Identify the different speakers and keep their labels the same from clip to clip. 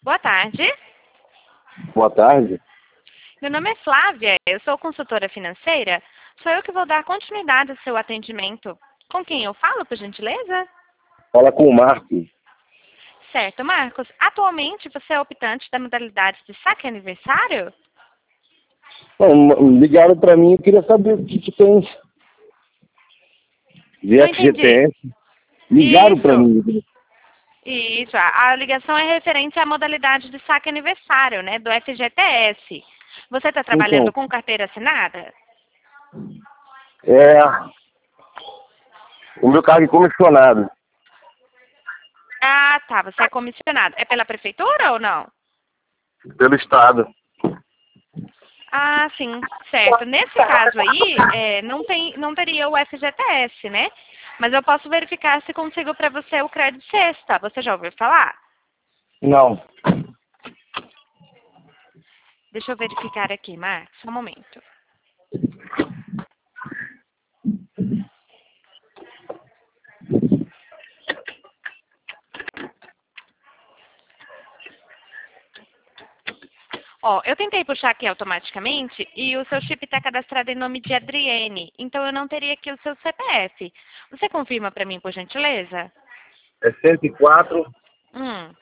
Speaker 1: Boa tarde.
Speaker 2: Boa tarde.
Speaker 1: Meu nome é Flávia, eu sou consultora financeira. Sou eu que vou dar continuidade ao seu atendimento. Com quem eu falo, por gentileza?
Speaker 2: Fala com o Marcos.
Speaker 1: Certo, Marcos. Atualmente você é optante da modalidade de saque aniversário?
Speaker 2: Não, ligaram para mim, eu queria saber o que tem de
Speaker 1: Não entendi.
Speaker 2: FGTS. Ligaram para
Speaker 1: Isso.
Speaker 2: mim.
Speaker 1: Isso, a ligação é referente à modalidade de saque aniversário, né, do FGTS. Você está trabalhando
Speaker 2: Então,
Speaker 1: com carteira assinada?
Speaker 2: o meu cargo é comissionado.
Speaker 1: Ah, tá, você é comissionado. É pela prefeitura ou não?
Speaker 2: Pelo Estado.
Speaker 1: Ah, sim, certo. Nesse caso aí, não teria o FGTS, né? Mas eu posso verificar se consigo para você o crédito sexta. Você já ouviu falar?
Speaker 2: Não.
Speaker 1: Deixa eu verificar aqui, Marcos, só um momento. Ó, eu tentei puxar aqui automaticamente e o seu chip está cadastrado em nome de Adriene, então eu não teria aqui o seu CPF. Você confirma para mim, por gentileza?
Speaker 2: É 104,
Speaker 1: Hum,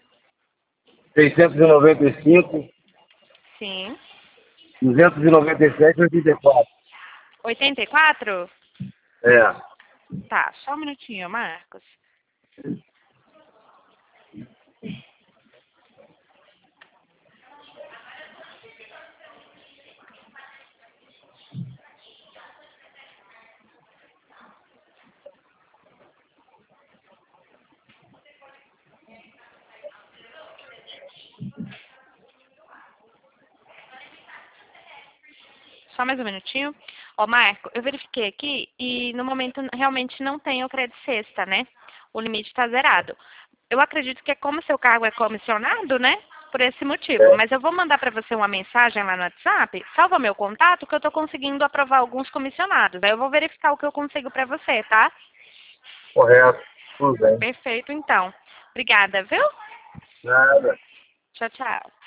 Speaker 2: 695,
Speaker 1: sim.
Speaker 2: 297, 84.
Speaker 1: 84?
Speaker 2: É.
Speaker 1: Tá, só um minutinho, Marcos. Só mais um minutinho. Ó, Marco, eu verifiquei aqui e no momento realmente não tem o crédito sexta, né? O limite está zerado. Eu acredito que é como seu cargo é comissionado, né? Por esse motivo. Mas eu vou mandar para você uma mensagem lá no WhatsApp. Salva meu contato que eu estou conseguindo aprovar alguns comissionados. Aí eu vou verificar o que eu consigo para você, tá?
Speaker 2: Correto. Tudo bem.
Speaker 1: Perfeito, então. Obrigada, viu?
Speaker 2: Nada.
Speaker 1: Tchau, tchau.